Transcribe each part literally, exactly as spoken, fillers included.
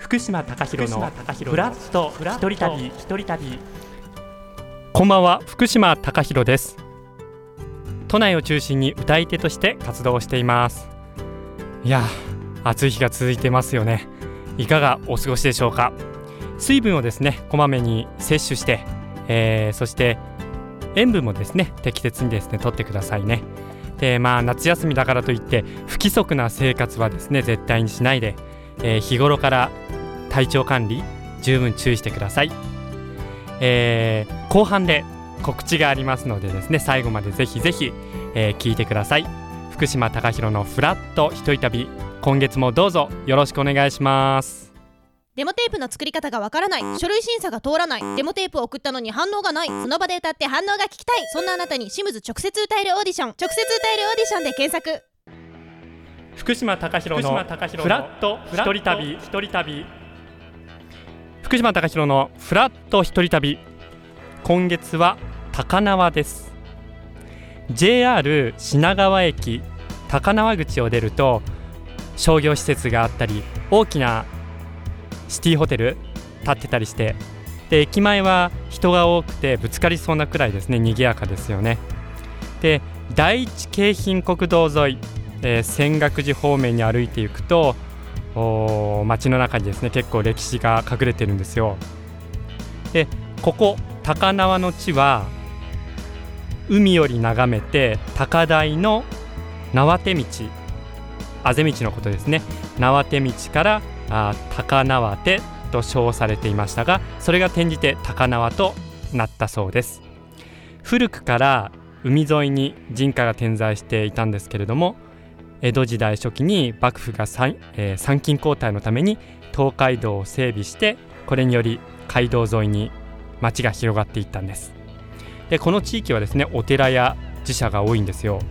福島貴弘のフラット一人旅一人旅。 こんばんは、福島貴弘です。都内を中心に歌い手として活動しています。いや暑い日が続いてますよね。いかがお過ごしでしょうか。水分をですねこまめに摂取して、えー、そして塩分もですね適切にですね取ってくださいね。でまあ夏休みだからといって不規則な生活はですね絶対にしないで、えー、日頃から体調管理十分注意してください。えー、後半で告知がありますのでですね最後までぜひぜひ、えー、聞いてください。福島貴弘のフラット一人旅、今月もどうぞよろしくお願いします。 デモテープの作り方がわからない、書類審査が通らない、デモテープを送ったのに反応がない、その場で歌って反応が聞きたい、そんなあなたにシムズ直接歌えるオーディション、直接歌えるオーディションで検索。 福島貴弘のフラット一人旅一人旅福島貴弘のフラット一人旅、今月は高輪です。 ジェイアール 品川駅高輪口を出ると商業施設があったり大きなシティホテル建ってたりして、で駅前は人が多くてぶつかりそうなくらいですね賑やかですよね。で第一京浜国道沿い、えー、泉岳寺方面に歩いていくと街の中にですね結構歴史が隠れてるんですよ。でここ高輪の地は海より眺めて高台の縄手道、あぜ道のことですね。縄手道からあ高輪手と称されていましたが、それが転じて高輪となったそうです。古くから海沿いに人家が点在していたんですけれども、江戸時代初期に幕府が参、えー、参勤交代のために東海道を整備して、これにより街道沿いに町が広がっていったんです。でこの地域はですねお寺や寺社が多いんですよ。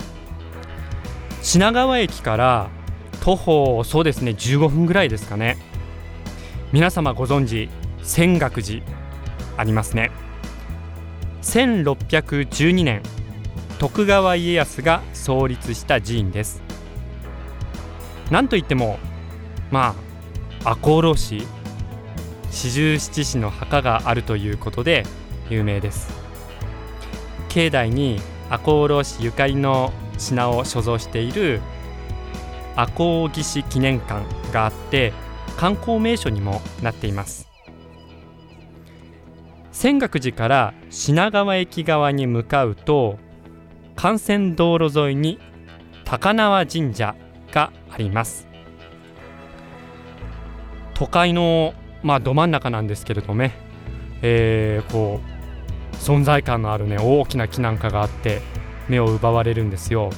品川駅から徒歩そうですねじゅうごふんぐらいですかね。皆様ご存知泉岳寺ありますね。せんろっぴゃくじゅうにねん徳川家康が創立した寺院です。なんといってもまあ赤穂浪士四十七士の墓があるということで有名です。境内に赤穂浪士ゆかりの品を所蔵している赤穂義士記念館があって観光名所にもなっています。泉岳寺から品川駅側に向かうと幹線道路沿いに高輪神社があります。都会の、まあ、ど真ん中なんですけれどもね、えー、こう存在感のある、ね、大きな木なんかがあって目を奪われるんですよ。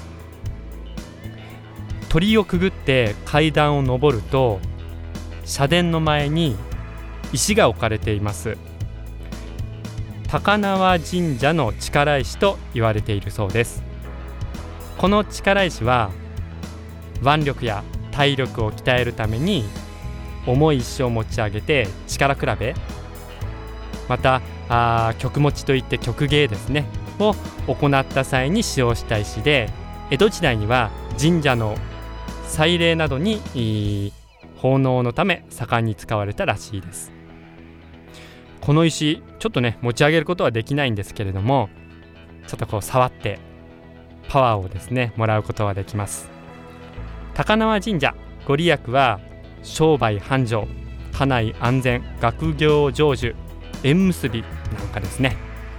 鳥居をくぐって階段を上ると社殿の前に石が置かれています。高輪神社の力石と言われているそうです。この力石は腕力や体力を鍛えるために重い石を持ち上げて力比べ、またあ曲持ちといって曲芸ですねを行った際に使用した石で、江戸時代には神社の祭礼などに奉納のため盛んに使われたらしいです。この石ちょっとね持ち上げることはできないんですけれども、ちょっとこう触ってパワーをですねもらうことはできます。高輪神社ご利益は商売繁盛、家内安全、学業成就、縁結びなんかですね。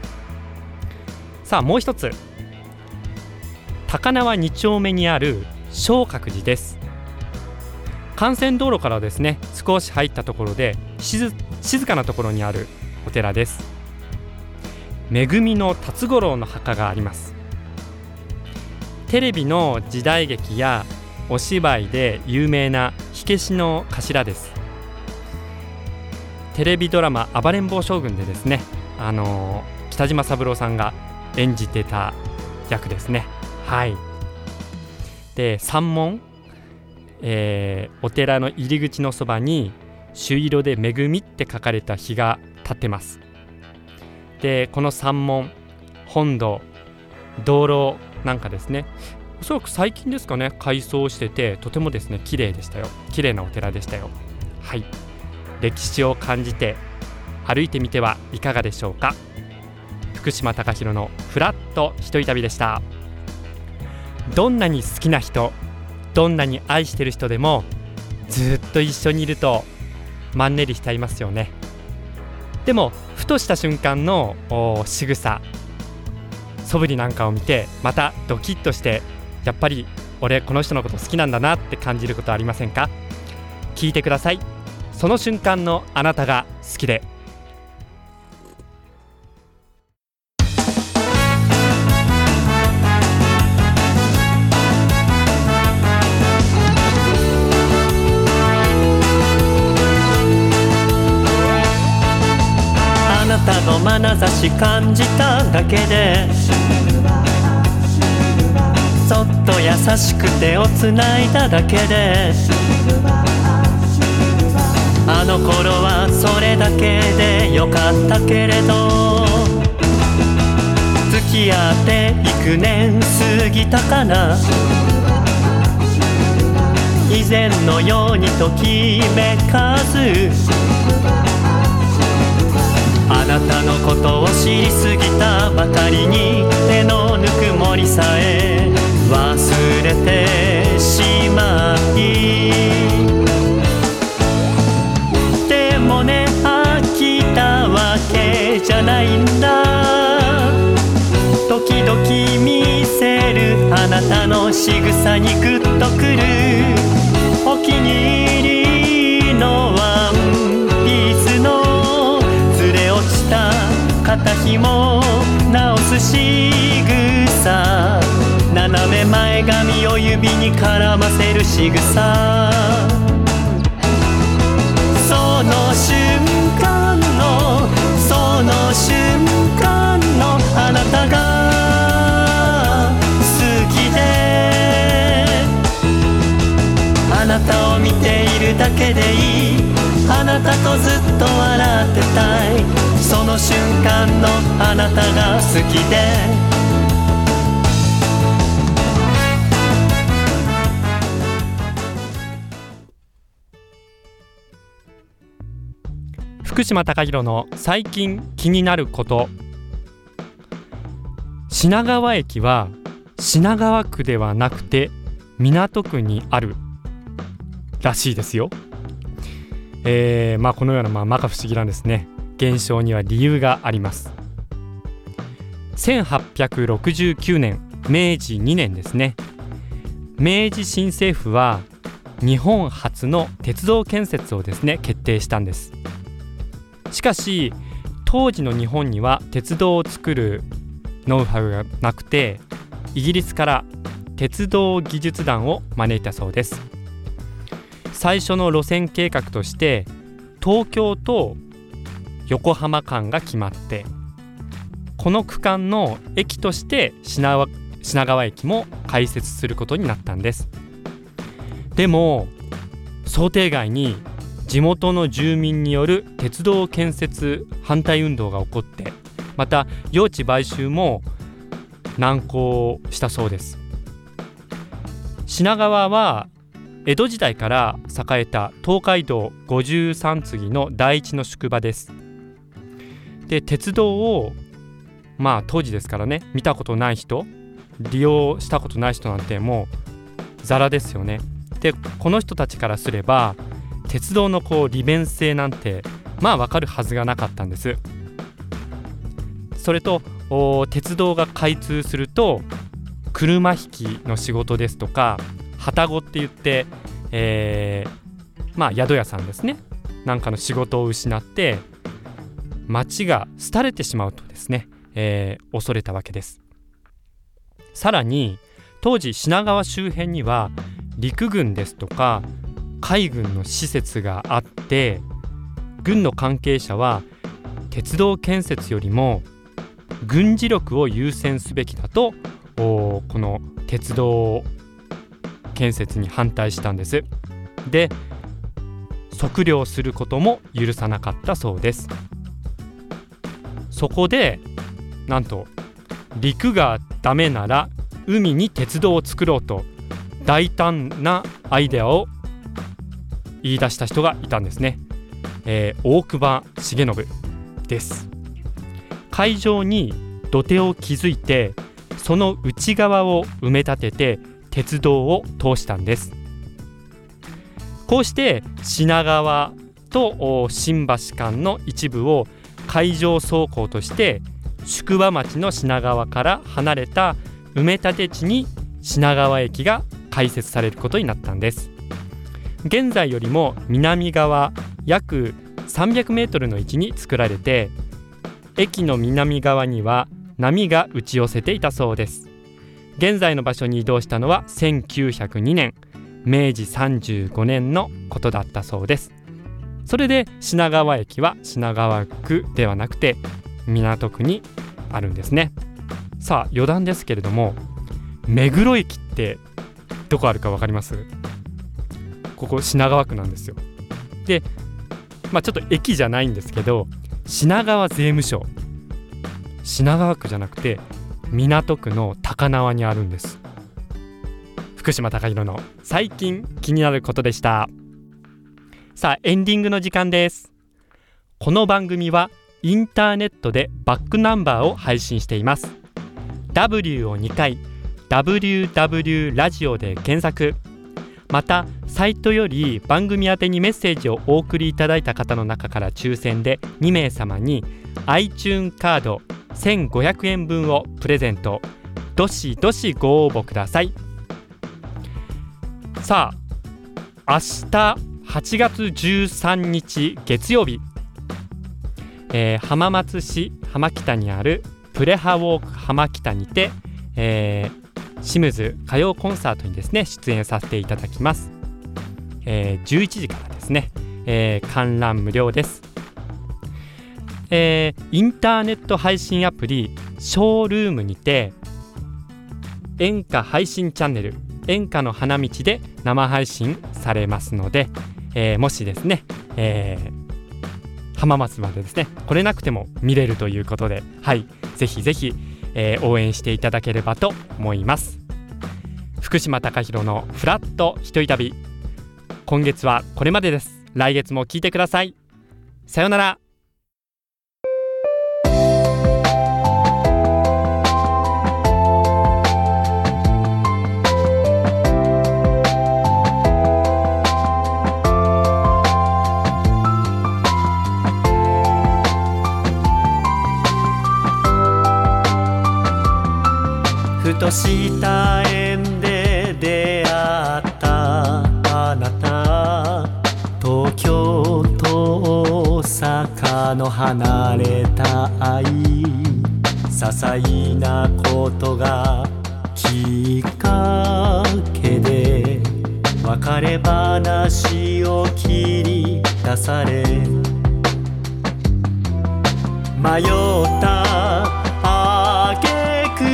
さあもう一つ、高輪に丁目にある正覚寺です。幹線道路からですね少し入ったところで 静, 静かなところにあるお寺です。めぐみの辰五郎の墓があります。テレビの時代劇やお芝居で有名な火消しの頭です。テレビドラマ暴れん坊将軍でですね、あのー、北島三郎さんが演じてた役ですね。はい。で山門、えー、お寺の入り口のそばに朱色でめぐみって書かれた碑が立ってます。でこの山門、本堂、道路なんかですね、おそらく最近ですかね改装しててとてもですね綺麗でしたよ。綺麗なお寺でしたよ。はい。 歴史を感じて歩いてみてはいかがでしょうか。福島貴博のフラット一人旅でした。どんなに好きな人、どんなに愛してる人でもずっと一緒にいるとマンネリしちゃいますよね。でもふとした瞬間の仕草、素振りなんかを見てまたドキッとして、やっぱり俺この人のこと好きなんだなって感じることありませんか？聞いてください。その瞬間のあなたが好きで。 あなたの眼差し感じただけで、そっと優しく手をつないだだけで、あの頃はそれだけでよかったけれど、付き合って幾年過ぎたかな、以前のようにときめかず、あなたのことを知りすぎたばかりに、手のぬくもりさえ忘れてしまい、でもね飽きたわけじゃないんだ。時々見せるあなたの仕草にグッとくる、お気に入りのワンピースのずれ落ちた肩紐直す仕草、斜め前髪を指に絡ませる仕草、その瞬間のその瞬間のあなたが好きで、あなたを見ているだけでいい、あなたとずっと笑ってたい、その瞬間のあなたが好きで。 福島貴博の最近気になること。品川駅は品川区ではなくて港区にあるらしいですよ。えーまあ、このようなまあ摩訶不思議なんですね。現象には理由があります。せんはっぴゃくろくじゅうきゅうねん、めいじにねんですね。明治新政府は日本初の鉄道建設をですね決定したんです。しかし当時の日本には鉄道を作るノウハウがなくて、イギリスから鉄道技術団を招いたそうです。最初の路線計画として東京と横浜間が決まって、この区間の駅として品川、品川駅も開設することになったんです。でも想定外に地元の住民による鉄道建設反対運動が起こって、また用地買収も難航したそうです。品川は江戸時代から栄えた東海道ごじゅうさん次の第一の宿場です。で、鉄道をまあ当時ですからね、見たことない人、利用したことない人なんてもうザラですよね。で、この人たちからすれば鉄道のこう利便性なんてまあ分かるはずがなかったんです。それと鉄道が開通すると車引きの仕事ですとか、旅籠って言って、えー、まあ宿屋さんですねなんかの仕事を失って町が廃れてしまうとですね、えー、恐れたわけです。さらに当時品川周辺には陸軍ですとか海軍の施設があって、軍の関係者は鉄道建設よりも軍事力を優先すべきだと、この鉄道建設に反対したんです。で、測量することも許さなかったそうです。そこでなんと陸がダメなら海に鉄道を作ろうと大胆なアイデアを言い出した人がいたんですね。 えー、大久保重信です。会場に土手を築いて、その内側を埋め立てて鉄道を通したんです。こうして品川と新橋間の一部を海上走行として宿場町の品川から離れた埋め立て地に品川駅が開設されることになったんです。現在よりも南側約さんびゃくメートルの位置に作られて、駅の南側には波が打ち寄せていたそうです。現在の場所に移動したのはせんきゅうひゃくにねん、めいじさんじゅうごねんのことだったそうです。それで品川駅は品川区ではなくて港区にあるんですね。さあ余談ですけれども、目黒駅ってどこあるか分かります？ここ品川区なんですよ。で、まあ、ちょっと駅じゃないんですけど、品川税務署、品川区じゃなくて港区の高輪にあるんです。福島貴博の最近気になることでした。さあエンディングの時間です。この番組はインターネットでバックナンバーを配信しています。 W をにかい ダブリューダブリュー ラジオで検索。またサイトより番組宛てにメッセージをお送りいただいた方の中から抽選でにめいさまに iTunes カードせんごひゃくえんぶんをプレゼント。どしどしご応募ください。さあ明日はちがつじゅうさんにち月曜日、えー、浜松市浜北にあるプレハウォーク浜北にて、えー、清水歌謡コンサートにですね出演させていただきます。えー、じゅういちじからですね、えー、観覧無料です。えー、インターネット配信アプリショールームにて演歌配信チャンネル演歌の花道で生配信されますので、えー、もしですね、えー、浜松までですね来れなくても見れるということで、はい、ぜひぜひ、えー、応援していただければと思います。福島貴博のフラット一人旅、今月はこれまでです。来月も聞いてください。さようなら。 ふとした縁で出会ったあなた、東京と大阪の離れた愛、些細なことがきっかけで別れ話を切り出され、迷ったあげく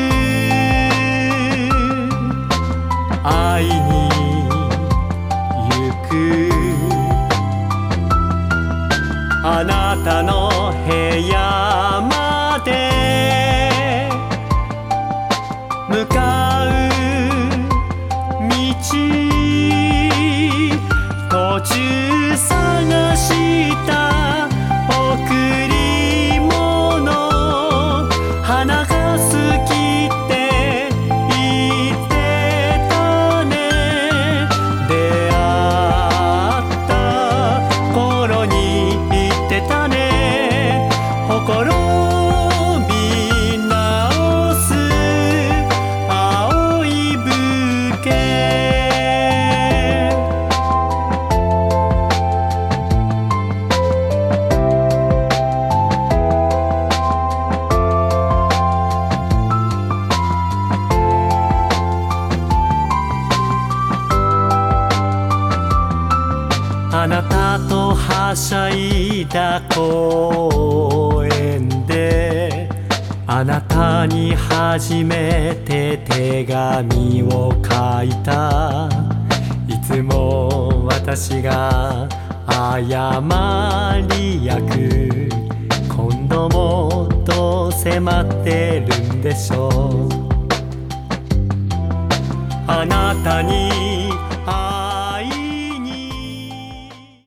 会いに行く、あなたの部屋まで向かう道、途中探した贈り物、花が好きって言ってたね、出会った頃に言ってたね、ほころび直す青いブケ。あなたとはしゃいだ公園で、あなたに初めて手紙を書いた、いつも私が謝り役、今度もどうせ待ってるんでしょう、あなたに